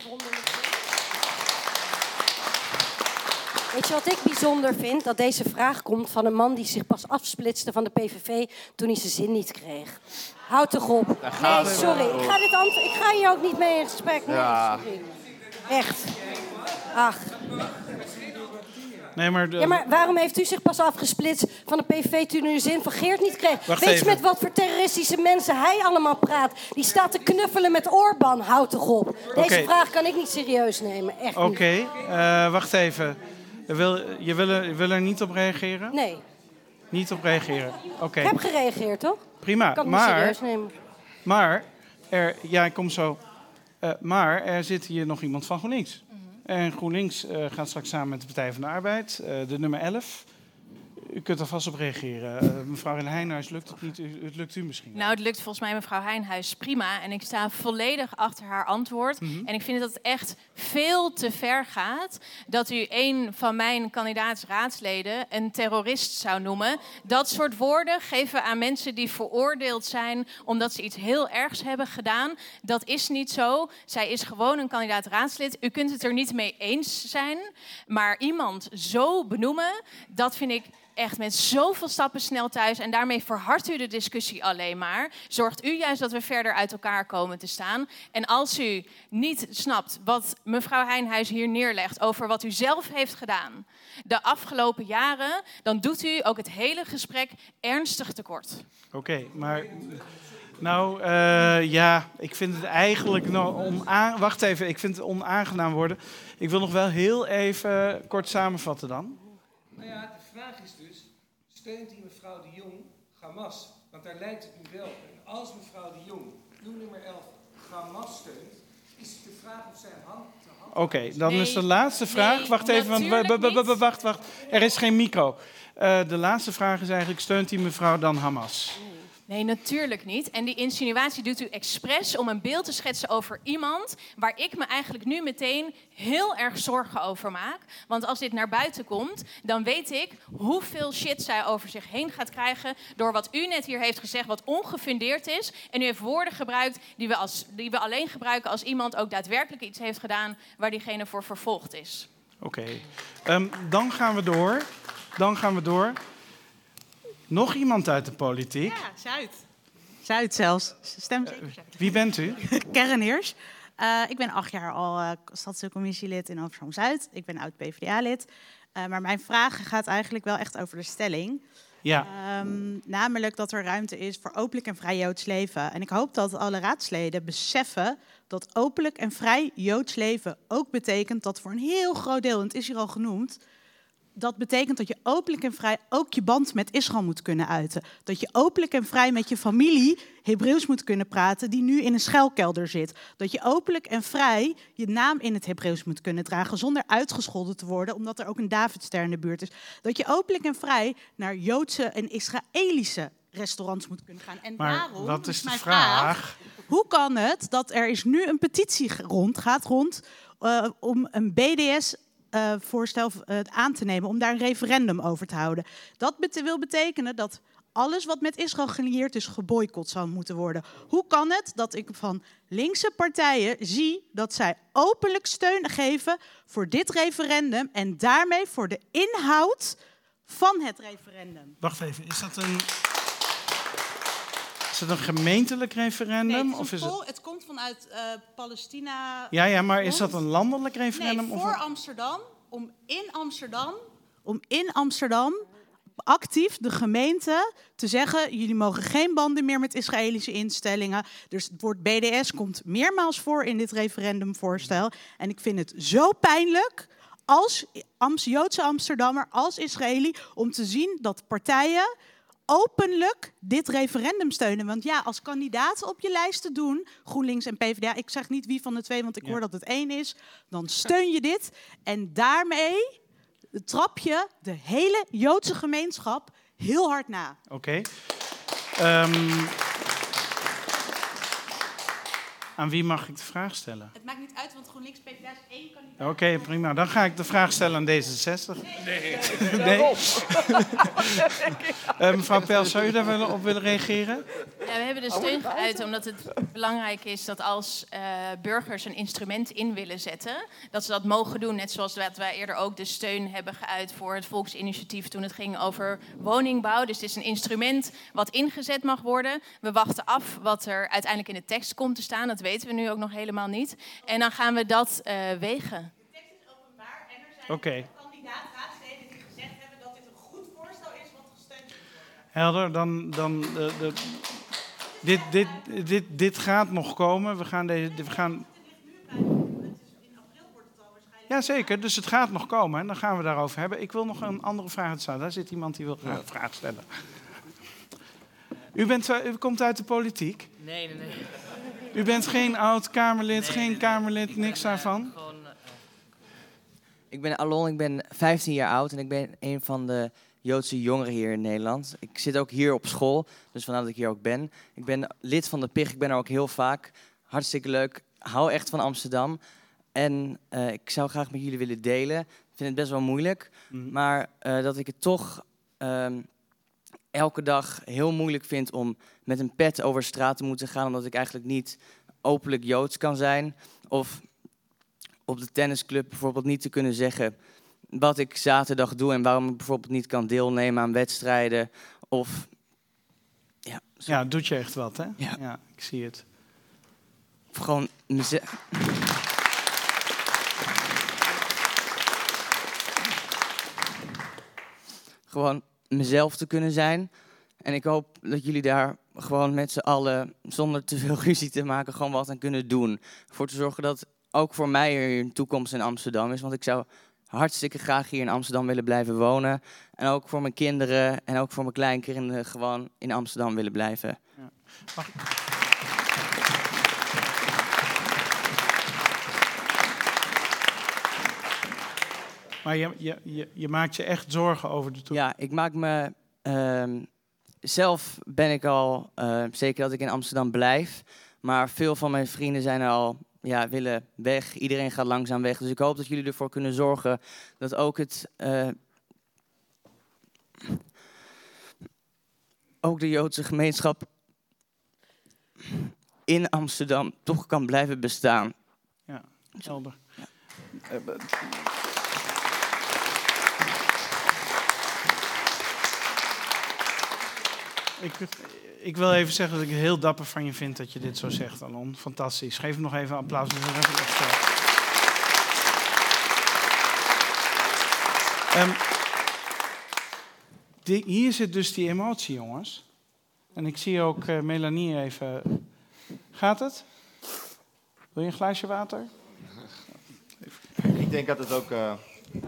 Weet je wat ik bijzonder vind? Dat deze vraag komt van een man die zich pas afsplitste van de P V V toen hij zijn zin niet kreeg. Houd toch op. Nee, sorry. Ik ga, dit antwo- ik ga hier ook niet mee in gesprek. Nee, Ja. sorry. Echt. Ach. Nee, maar, de... Ja, maar waarom heeft u zich pas afgesplitst van de P V V toen u de zin van Geert niet kreeg? Wacht Weet even. je met wat voor terroristische mensen hij allemaal praat? Die staat te knuffelen met Orbán. Houd toch op. Deze Okay. vraag kan ik niet serieus nemen. Echt Oké, okay. okay. uh, wacht even. Je wil, je, wil er, je wil er niet op reageren? Nee. Niet op reageren. Oké. Okay. Ik heb gereageerd, toch? Prima. Kan ik maar, niet serieus nemen. Maar, er, ja, ik kom zo. Uh, maar er zit hier nog iemand van GroenLinks. Mm-hmm. En GroenLinks uh, gaat straks samen met de Partij van de Arbeid, uh, de nummer elf. U kunt er vast op reageren. Uh, mevrouw Heijnhuis, lukt het niet? U, het lukt u misschien? Nou, het lukt volgens mij mevrouw Heijnhuis prima. En ik sta volledig achter haar antwoord. Mm-hmm. En ik vind dat het echt veel te ver gaat dat u een van mijn kandidaatsraadsleden een terrorist zou noemen. Dat soort woorden geven aan mensen die veroordeeld zijn omdat ze iets heel ergs hebben gedaan. Dat is niet zo. Zij is gewoon een kandidaatraadslid. U kunt het er niet mee eens zijn. Maar iemand zo benoemen, dat vind ik echt met zoveel stappen snel thuis en daarmee verhardt u de discussie alleen maar. Zorgt u juist dat we verder uit elkaar komen te staan. En als u niet snapt wat mevrouw Heijnhuis hier neerlegt over wat u zelf heeft gedaan de afgelopen jaren, dan doet u ook het hele gesprek ernstig tekort. Oké, okay, maar... Nou, uh, ja, ik vind het eigenlijk... Nou, onaan... Wacht even, ik vind het onaangenaam worden. Ik wil nog wel heel even kort samenvatten dan. Nou ja, de vraag is dus, steunt die mevrouw de Jong Hamas? Want daar lijkt het nu wel. En als mevrouw de Jong, doel nummer elf, Hamas steunt, is het de vraag of zij hand te hand... Oké, okay, dan nee, is de laatste vraag... Nee, wacht even, want... Wacht, wacht. Er is geen micro. Uh, de laatste vraag is eigenlijk, steunt die mevrouw dan Hamas? Nee, natuurlijk niet. En die insinuatie doet u expres om een beeld te schetsen over iemand waar ik me eigenlijk nu meteen heel erg zorgen over maak. Want als dit naar buiten komt, dan weet ik hoeveel shit zij over zich heen gaat krijgen door wat u net hier heeft gezegd, wat ongefundeerd is. En u heeft woorden gebruikt die we, als, die we alleen gebruiken als iemand ook daadwerkelijk iets heeft gedaan waar diegene voor vervolgd is. Oké, okay. um, dan gaan we door. Dan gaan we door. Nog iemand uit de politiek? Ja, Zuid. Zuid zelfs. Stem zeker Zuid. Uh, wie bent u? Karen Heers. Uh, ik ben acht jaar al uh, stadscommissielid in Amsterdam-Zuid. Ik ben oud-P v d A-lid. Uh, maar mijn vraag gaat eigenlijk wel echt over de stelling. Ja. Um, namelijk dat er ruimte is voor openlijk en vrij Joods leven. En ik hoop dat alle raadsleden beseffen dat openlijk en vrij Joods leven ook betekent dat voor een heel groot deel, en het is hier al genoemd, dat betekent dat je openlijk en vrij ook je band met Israël moet kunnen uiten. Dat je openlijk en vrij met je familie Hebreeuws moet kunnen praten die nu in een schuilkelder zit. Dat je openlijk en vrij je naam in het Hebreeuws moet kunnen dragen zonder uitgescholden te worden, omdat er ook een Davidster in de buurt is. Dat je openlijk en vrij naar Joodse en Israëlische restaurants moet kunnen gaan. En maar daarom wat is is de mijn vraag? vraag? Hoe kan het dat er is nu een petitie rond, gaat rond uh, om een B D S Uh, voorstel uh, aan te nemen om daar een referendum over te houden. Dat bet- wil betekenen dat alles wat met Israël gelieerd is geboycott zou moeten worden. Hoe kan het dat ik van linkse partijen zie dat zij openlijk steun geven voor dit referendum en daarmee voor de inhoud van het referendum? Wacht even, is dat een... Is het een gemeentelijk referendum? Nee, het, of is vol, het... het komt vanuit uh, Palestina. Ja, ja, maar is dat een landelijk referendum? Nee, voor of... Amsterdam, om in Amsterdam, om in Amsterdam actief de gemeente te zeggen, jullie mogen geen banden meer met Israëlische instellingen. Dus het woord B D S komt meermaals voor in dit referendumvoorstel. En ik vind het zo pijnlijk als Joodse Amsterdammer, als Israëli, om te zien dat partijen openlijk dit referendum steunen. Want ja, als kandidaten op je lijst te doen, GroenLinks en P v d A, ik zeg niet wie van de twee, want ik ja. hoor dat het één is, dan steun je dit. En daarmee trap je de hele Joodse gemeenschap heel hard na. Oké. Okay. Um, aan wie mag ik de vraag stellen? Het maakt niet uit, want GroenLinks P v d A is één kandidaat. Oké, okay, prima. Dan ga ik de vraag stellen aan D zesenzestig. Nee. nee. nee. uh, mevrouw Pels, zou u daar wel op willen reageren? Ja, we hebben de steun geuit omdat het belangrijk is dat als uh, burgers een instrument in willen zetten, dat ze dat mogen doen. Net zoals dat wij eerder ook de steun hebben geuit voor het volksinitiatief toen het ging over woningbouw. Dus het is een instrument wat ingezet mag worden. We wachten af wat er uiteindelijk in de tekst komt te staan. Dat weten we nu ook nog helemaal niet. En dan gaan we dat uh, wegen. De tekst is openbaar en er zijn okay. kandidaat-raadsleden die gezegd hebben dat dit een goed voorstel is wat gesteund moet worden. Helder, dan... dan de, de, dit, dit, dit, dit gaat nog komen. We gaan deze... We gaan... Ja, zeker. Dus het gaat nog komen en dan gaan we daarover hebben. Ik wil nog een andere vraag stellen. Daar zit iemand die wil een vraag stellen. U, bent, u komt uit de politiek? Nee, nee, nee. U bent geen oud-Kamerlid, nee, geen nee, nee. Kamerlid, niks ben, daarvan? Uh, gewoon, uh, ik ben Alon, ik ben vijftien jaar oud en ik ben een van de Joodse jongeren hier in Nederland. Ik zit ook hier op school, dus vandaar dat ik hier ook ben. Ik ben lid van de P I G, ik ben er ook heel vaak. Hartstikke leuk, hou echt van Amsterdam. En uh, ik zou graag met jullie willen delen. Ik vind het best wel moeilijk, mm-hmm. maar uh, dat ik het toch um, elke dag heel moeilijk vind om met een pet over straat te moeten gaan, omdat ik eigenlijk niet openlijk Joods kan zijn. Of op de tennisclub bijvoorbeeld niet te kunnen zeggen wat ik zaterdag doe en waarom ik bijvoorbeeld niet kan deelnemen aan wedstrijden. Of ja, zo. Ja, doet je echt wat, hè? Ja, ja ik zie het. Of gewoon mezelf. Gewoon mezelf te kunnen zijn. En ik hoop dat jullie daar gewoon met z'n allen, zonder te veel ruzie te maken, gewoon wat aan kunnen doen. Voor te zorgen dat ook voor mij er een toekomst in Amsterdam is. Want ik zou hartstikke graag hier in Amsterdam willen blijven wonen. En ook voor mijn kinderen en ook voor mijn kleinkinderen gewoon in Amsterdam willen blijven. Ja. Mag ik... Maar je, je, je, je maakt je echt zorgen over de toekomst? Ja, ik maak me... Uh, zelf ben ik al uh, zeker dat ik in Amsterdam blijf. Maar veel van mijn vrienden zijn al... Ja, willen weg. Iedereen gaat langzaam weg. Dus ik hoop dat jullie ervoor kunnen zorgen dat ook het... Uh, ook de Joodse gemeenschap in Amsterdam toch kan blijven bestaan. Ja, helder. Ja. Uh, Ik, ik wil even zeggen dat ik het heel dapper van je vind dat je dit zo zegt, Alon. Fantastisch. Geef hem nog even een applaus. Dus even um, die, hier zit dus die emotie, jongens. En ik zie ook uh, Melanie even... Gaat het? Wil je een glaasje water? Ik denk dat het ook... Uh...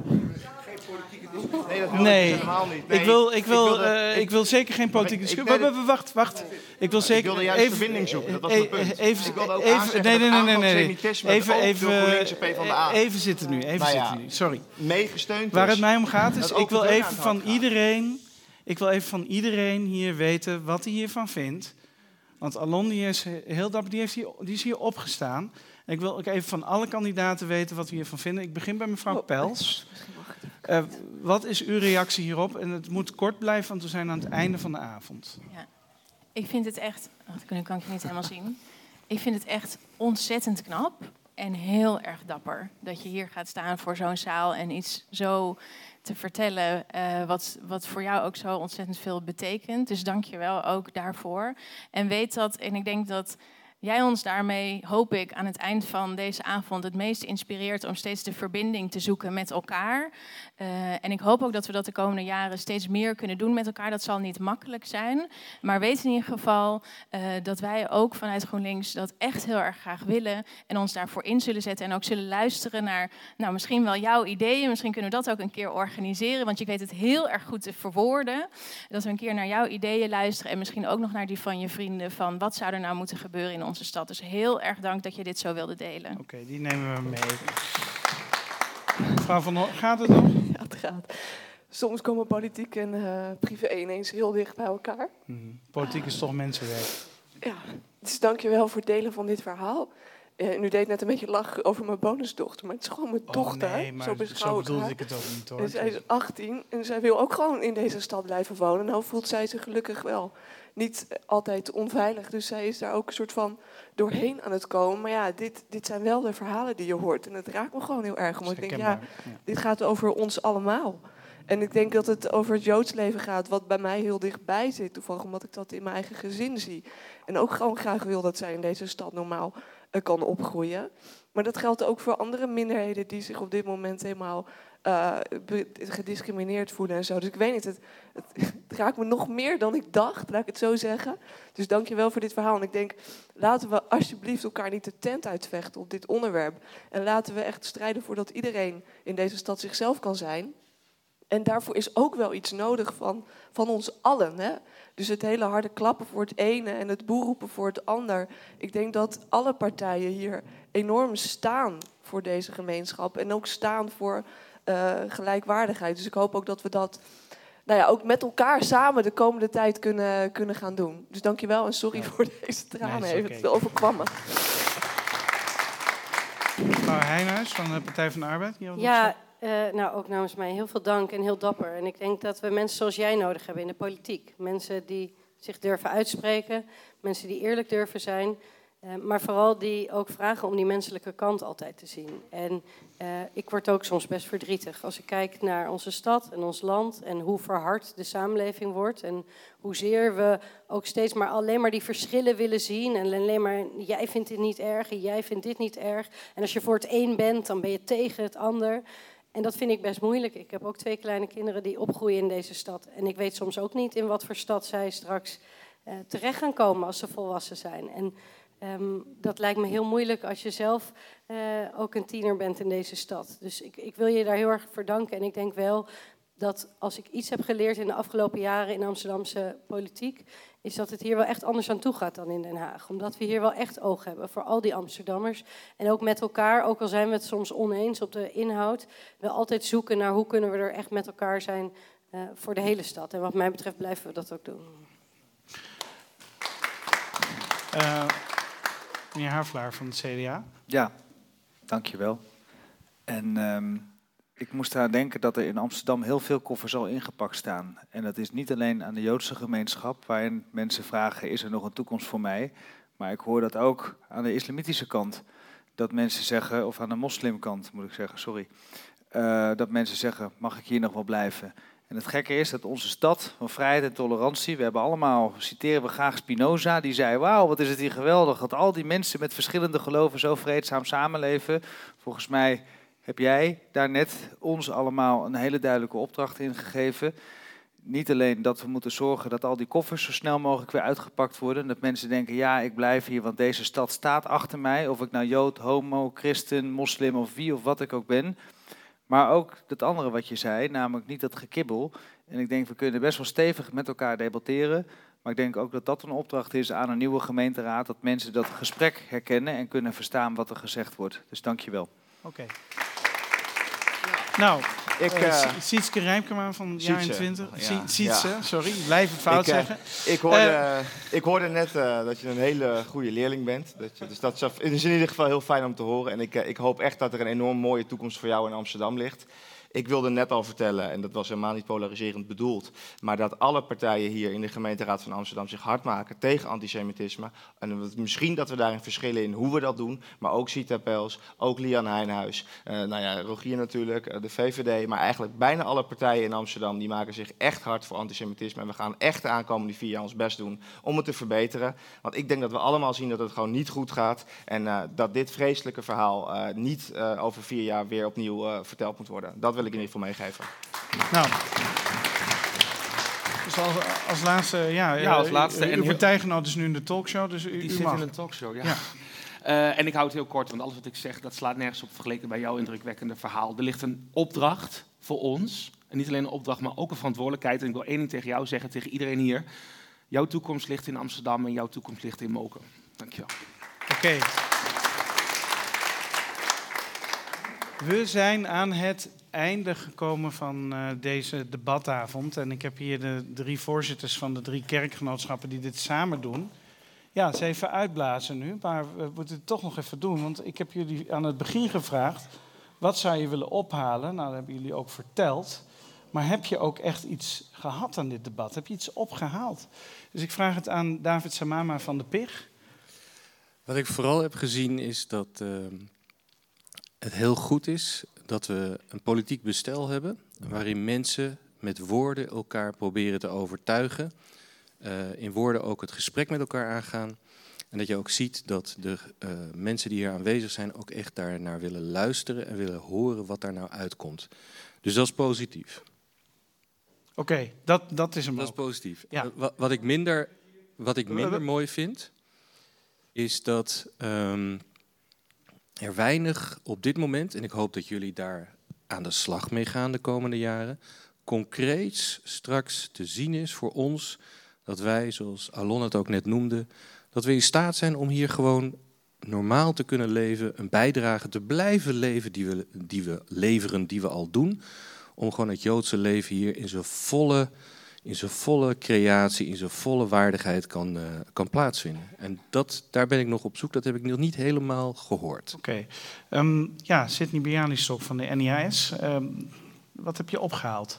Nee, dat wil nee. ik helemaal niet. Nee, ik, wil, ik, wil, ik, wilde, uh, ik, ik wil zeker geen politieke discussie. Nee, wacht, wacht. Ik wil zeker ik wilde juist even, verbinding zoeken, dat was mijn punt. Even, ik wilde ook even, nee, nee, nee, nee, nee. Even, even, even, even zitten nu, even nou ja, zitten nu. Sorry. Meegesteund. Waar het mij om gaat is, ik wil even van iedereen, ik wil even van iedereen hier weten wat hij hiervan vindt. Want Alon die is heel dapper, die, heeft hier, die is hier opgestaan. En ik wil ook even van alle kandidaten weten wat we hiervan vinden. Ik begin bij mevrouw oh. Pels. Uh, wat is uw reactie hierop? En het moet kort blijven, want we zijn aan het einde van de avond. Ja. Ik vind het echt... Oh, dat kan ik niet helemaal zien. Ik vind het echt ontzettend knap en heel erg dapper dat je hier gaat staan voor zo'n zaal en iets zo te vertellen uh, wat, wat voor jou ook zo ontzettend veel betekent. Dus dank je wel ook daarvoor. En weet dat, en ik denk dat jij ons daarmee, hoop ik, aan het eind van deze avond het meest inspireert om steeds de verbinding te zoeken met elkaar. Uh, en ik hoop ook dat we dat de komende jaren steeds meer kunnen doen met elkaar. Dat zal niet makkelijk zijn. Maar weet in ieder geval uh, dat wij ook vanuit GroenLinks dat echt heel erg graag willen. En ons daarvoor in zullen zetten. En ook zullen luisteren naar nou, misschien wel jouw ideeën. Misschien kunnen we dat ook een keer organiseren. Want je weet het heel erg goed te verwoorden. Dat we een keer naar jouw ideeën luisteren. En misschien ook nog naar die van je vrienden. Van wat zou er nou moeten gebeuren in onze stad. Dus heel erg dank dat je dit zo wilde delen. Oké, okay, die nemen we mee. Mevrouw Van Hoorn, gaat het nog? Ja, het gaat. Soms komen politiek en uh, privé ineens heel dicht bij elkaar. Hmm. Politiek is toch mensenwerk. Ja, dus dank je wel voor het delen van dit verhaal. Uh, en u deed net een beetje lachen over mijn bonusdochter, maar het is gewoon mijn oh, dochter. Nee, maar zo beschouw ik bedoelde ik het ook niet hoor. En zij is achttien en zij wil ook gewoon in deze stad blijven wonen. Nou voelt zij zich gelukkig wel niet altijd onveilig. Dus zij is daar ook een soort van doorheen aan het komen. Maar ja, dit, dit zijn wel de verhalen die je hoort. En het raakt me gewoon heel erg. Omdat ik denk, ja, ja, dit gaat over ons allemaal. En ik denk dat het over het Joods leven gaat, wat bij mij heel dichtbij zit. Toevallig omdat ik dat in mijn eigen gezin zie. En ook gewoon graag wil dat zij in deze stad normaal uh, kan opgroeien. Maar dat geldt ook voor andere minderheden die zich op dit moment helemaal uh, gediscrimineerd voelen en zo. Dus ik weet niet, het, het, het raakt me nog meer dan ik dacht, laat ik het zo zeggen. Dus dank je wel voor dit verhaal. En ik denk, laten we alsjeblieft elkaar niet de tent uitvechten op dit onderwerp. En laten we echt strijden voor dat iedereen in deze stad zichzelf kan zijn. En daarvoor is ook wel iets nodig van, van ons allen. Hè? Dus het hele harde klappen voor het ene en het boeroepen voor het ander. Ik denk dat alle partijen hier enorm staan voor deze gemeenschap. En ook staan voor uh, gelijkwaardigheid. Dus ik hoop ook dat we dat nou ja, ook met elkaar samen de komende tijd kunnen, kunnen gaan doen. Dus dank je wel en sorry ja. voor deze tranen. Nee, even okay. te overkwammen. Mevrouw Heijnhuis van de Partij van de Arbeid. Ja, uh, nou ook namens mij heel veel dank en heel dapper. En ik denk dat we mensen zoals jij nodig hebben in de politiek. Mensen die zich durven uitspreken, mensen die eerlijk durven zijn. Uh, maar vooral die ook vragen om die menselijke kant altijd te zien. En uh, ik word ook soms best verdrietig als ik kijk naar onze stad en ons land en hoe verhard de samenleving wordt en hoezeer we ook steeds maar alleen maar die verschillen willen zien en alleen maar jij vindt dit niet erg en jij vindt dit niet erg. En als je voor het een bent, dan ben je tegen het ander. En dat vind ik best moeilijk. Ik heb ook twee kleine kinderen die opgroeien in deze stad. En ik weet soms ook niet in wat voor stad zij straks uh, terecht gaan komen als ze volwassen zijn. En Um, dat lijkt me heel moeilijk als je zelf uh, ook een tiener bent in deze stad. Dus ik, ik wil je daar heel erg voor danken. En ik denk wel dat als ik iets heb geleerd in de afgelopen jaren in Amsterdamse politiek, is dat het hier wel echt anders aan toe gaat dan in Den Haag. Omdat we hier wel echt oog hebben voor al die Amsterdammers. En ook met elkaar, ook al zijn we het soms oneens op de inhoud, we altijd zoeken naar hoe kunnen we er echt met elkaar zijn uh, voor de hele stad. En wat mij betreft blijven we dat ook doen. Uh, Meneer Havelaar van het C D A. Ja, dankjewel. En um, ik moest eraan denken dat er in Amsterdam heel veel koffers al ingepakt staan. En dat is niet alleen aan de Joodse gemeenschap, waarin mensen vragen, is er nog een toekomst voor mij? Maar ik hoor dat ook aan de islamitische kant. Dat mensen zeggen, of aan de moslimkant moet ik zeggen, sorry. Uh, dat mensen zeggen, mag ik hier nog wel blijven? En het gekke is dat onze stad van vrijheid en tolerantie, we hebben allemaal, citeren we graag Spinoza, die zei, wauw, wat is het hier geweldig, dat al die mensen met verschillende geloven zo vreedzaam samenleven. Volgens mij heb jij daar net ons allemaal een hele duidelijke opdracht in gegeven. Niet alleen dat we moeten zorgen dat al die koffers zo snel mogelijk weer uitgepakt worden. Dat mensen denken, ja, ik blijf hier, want deze stad staat achter mij. Of ik nou Jood, homo, christen, moslim of wie of wat ik ook ben. Maar ook dat andere wat je zei, namelijk niet dat gekibbel. En ik denk, we kunnen best wel stevig met elkaar debatteren. Maar ik denk ook dat dat een opdracht is aan een nieuwe gemeenteraad. Dat mensen dat gesprek herkennen en kunnen verstaan wat er gezegd wordt. Dus dank je wel. Oké. Okay. Nou, ik, uh, uh, Sietske Rijmkema van jaar twintig. Ja, Sietse, ja. sorry, ik blijf het fout ik, uh, zeggen. Ik hoorde, uh, ik hoorde net uh, dat je een hele goede leerling bent. Dat je, dus dat is in ieder geval heel fijn om te horen. En ik, uh, ik hoop echt dat er een enorm mooie toekomst voor jou in Amsterdam ligt. Ik wilde net al vertellen, en dat was helemaal niet polariserend bedoeld, maar dat alle partijen hier in de gemeenteraad van Amsterdam zich hard maken tegen antisemitisme. En misschien dat we daarin verschillen in hoe we dat doen, maar ook Sita Pels, ook Lian Heijnhuis, uh, nou ja, Rogier natuurlijk, uh, de V V D, maar eigenlijk bijna alle partijen in Amsterdam die maken zich echt hard voor antisemitisme. En we gaan echt de aankomende vier jaar ons best doen om het te verbeteren. Want ik denk dat we allemaal zien dat het gewoon niet goed gaat en uh, dat dit vreselijke verhaal uh, niet uh, over vier jaar weer opnieuw uh, verteld moet worden. Dat wil ik in ieder geval meegeven. Nou, dus als, als laatste, ja, ja als laatste. Uw partijgenoot is nu in de talkshow, dus u, Die u zit mag. in een talkshow, ja. ja. Uh, en ik hou het heel kort, want alles wat ik zeg, dat slaat nergens op vergeleken bij jouw indrukwekkende verhaal. Er ligt een opdracht voor ons, en niet alleen een opdracht, maar ook een verantwoordelijkheid. En ik wil één ding tegen jou zeggen, tegen iedereen hier. Jouw toekomst ligt in Amsterdam en jouw toekomst ligt in Moken. Dankjewel. Oké. Okay. We zijn aan het einde gekomen van uh, deze debatavond. En ik heb hier de drie voorzitters van de drie kerkgenootschappen die dit samen doen. Ja, ze even uitblazen nu, maar we moeten het toch nog even doen. Want ik heb jullie aan het begin gevraagd, wat zou je willen ophalen? Nou, dat hebben jullie ook verteld. Maar heb je ook echt iets gehad aan dit debat? Heb je iets opgehaald? Dus ik vraag het aan David Samama van de P I G. Wat ik vooral heb gezien is dat uh, het heel goed is dat we een politiek bestel hebben waarin mensen met woorden elkaar proberen te overtuigen. Uh, in woorden ook het gesprek met elkaar aangaan. En dat je ook ziet dat de uh, mensen die hier aanwezig zijn ook echt daar naar willen luisteren en willen horen wat daar nou uitkomt. Dus dat is positief. Oké, okay, dat, dat is hem Dat ook. is positief. Ja. Uh, wat, wat ik minder, wat ik minder mooi vind, is dat um, er weinig op dit moment, en ik hoop dat jullie daar aan de slag mee gaan de komende jaren, concreet straks te zien is voor ons dat wij, zoals Alon het ook net noemde, dat we in staat zijn om hier gewoon normaal te kunnen leven, een bijdrage te blijven leven die we, die we leveren, die we al doen, om gewoon het Joodse leven hier in zijn volle, in zijn volle creatie, in zijn volle waardigheid kan, uh, kan plaatsvinden. En dat, daar ben ik nog op zoek, dat heb ik nog niet helemaal gehoord. Oké. Okay. Um, ja, Sidney Bialystok van de N I A S. Um, wat heb je opgehaald?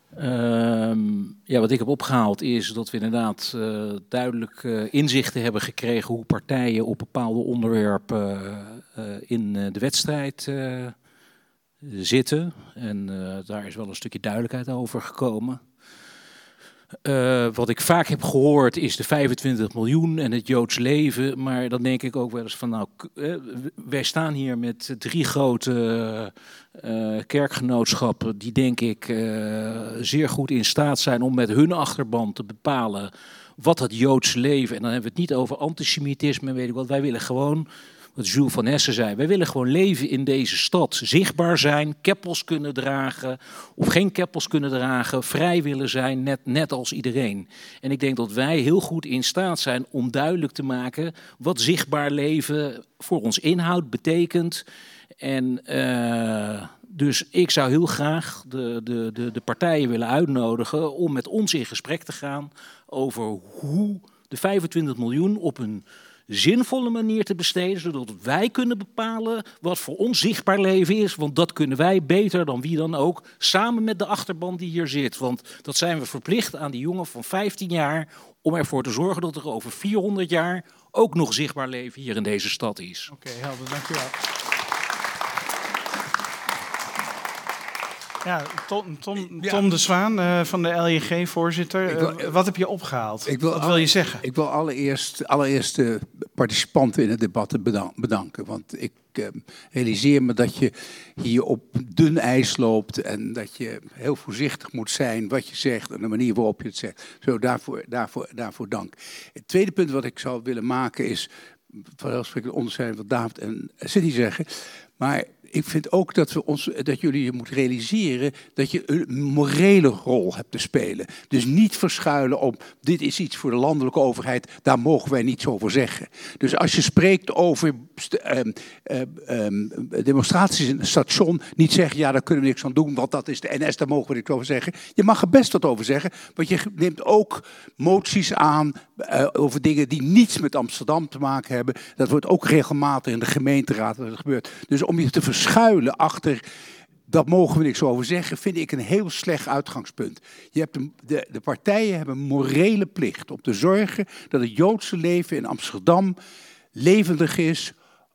Um, ja, wat ik heb opgehaald is dat we inderdaad uh, duidelijk uh, inzichten hebben gekregen hoe partijen op bepaalde onderwerpen uh, uh, in uh, de wedstrijd uh, zitten. En uh, daar is wel een stukje duidelijkheid over gekomen. Uh, wat ik vaak heb gehoord is de vijfentwintig miljoen en het Joods leven. Maar dan denk ik ook wel eens van, nou, uh, wij staan hier met drie grote uh, kerkgenootschappen die denk ik uh, zeer goed in staat zijn om met hun achterban te bepalen wat het Joods leven. En dan hebben we het niet over antisemitisme, weet ik wat. Wij willen gewoon, wat Jules van Hessen zei, wij willen gewoon leven in deze stad. Zichtbaar zijn, keppels kunnen dragen of geen keppels kunnen dragen, vrij willen zijn, net, net als iedereen. En ik denk dat wij heel goed in staat zijn om duidelijk te maken wat zichtbaar leven voor ons inhoudt, betekent. En uh, dus ik zou heel graag de, de, de, de partijen willen uitnodigen om met ons in gesprek te gaan over hoe de vijfentwintig miljoen op een zinvolle manier te besteden, zodat wij kunnen bepalen wat voor ons zichtbaar leven is. Want dat kunnen wij beter dan wie dan ook, samen met de achterban die hier zit. Want dat zijn we verplicht aan die jongen van vijftien jaar om ervoor te zorgen dat er over vierhonderd jaar ook nog zichtbaar leven hier in deze stad is. Oké, okay, helder, dank u wel. Ja, Tom, Tom, Tom de Zwaan uh, van de L J G-voorzitter. Uh, wat heb je opgehaald? Ik wil wat wil je zeggen? Ik wil allereerst, allereerst de participanten in het debat bedanken. Want ik uh, realiseer me dat je hier op dun ijs loopt en dat je heel voorzichtig moet zijn wat je zegt en de manier waarop je het zegt. Zo, daarvoor, daarvoor, daarvoor dank. Het tweede punt wat ik zou willen maken is, vanzelfsprekend onderscheid wat David en Cindy zeggen, maar ik vind ook dat, we ons, dat jullie je moeten realiseren dat je een morele rol hebt te spelen. Dus niet verschuilen op, dit is iets voor de landelijke overheid, daar mogen wij niets over zeggen. Dus als je spreekt over uh, uh, uh, demonstraties in het station, niet zeggen, ja, daar kunnen we niks aan doen, want dat is de N S, daar mogen we niks over zeggen. Je mag er best wat over zeggen, want je neemt ook moties aan uh, over dingen die niets met Amsterdam te maken hebben. Dat wordt ook regelmatig in de gemeenteraad dat gebeurt. Dus om je te verschuilen achter, dat mogen we niks over zeggen, vind ik een heel slecht uitgangspunt. Je hebt een, de, de partijen hebben een morele plicht om te zorgen dat het Joodse leven in Amsterdam levendig is,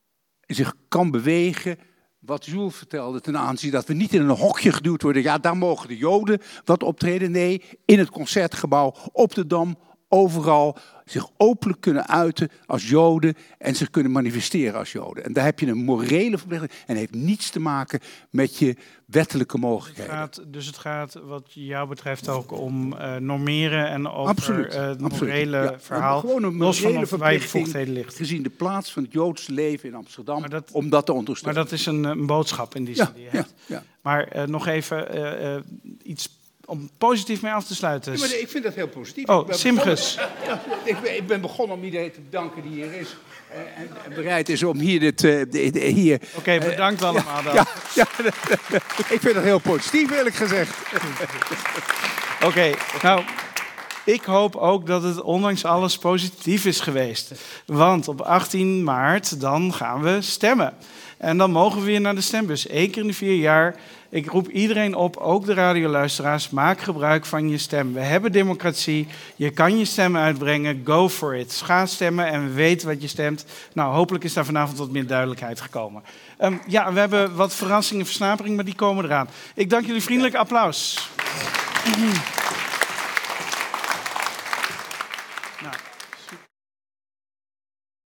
zich kan bewegen. Wat Jules vertelde ten aanzien dat we niet in een hokje geduwd worden. Ja, daar mogen de Joden wat optreden. Nee, in het Concertgebouw, op de Dam, overal zich openlijk kunnen uiten als Joden en zich kunnen manifesteren als Joden. En daar heb je een morele verplichting en heeft niets te maken met je wettelijke mogelijkheden. Het gaat, dus het gaat wat jou betreft ook om uh, normeren en over absoluut, uh, het absoluut. morele Ja, verhaal. Gewoon een los van morele waar je bevoegdheden ligt. Gezien de plaats van het Joodse leven in Amsterdam, dat, om dat te ondersteunen. Maar dat is een, een boodschap in die ja, zin die je hebt. Ja, ja. Maar uh, nog even uh, uh, iets om positief mee af te sluiten. Ja, maar ik vind dat heel positief. Oh, Simges. Ja, ik, ben, ik ben begonnen om iedereen te bedanken die hier is. Uh, en, en bereid is om hier dit... Uh, hier. Oké, okay, bedankt uh, allemaal ja, dan. Ja, ja, ik vind dat heel positief, eerlijk gezegd. Oké, okay, nou... Ik hoop ook dat het ondanks alles positief is geweest. Want op achttien maart dan gaan we stemmen. En dan mogen we weer naar de stembus. Eén keer in de vier jaar. Ik roep iedereen op, ook de radioluisteraars, maak gebruik van je stem. We hebben democratie. Je kan je stem uitbrengen. Go for it. Ga stemmen en weet wat je stemt. Nou, hopelijk is daar vanavond wat meer duidelijkheid gekomen. Um, ja, we hebben wat verrassingen, versnapering, maar die komen eraan. Ik dank jullie vriendelijk. Applaus.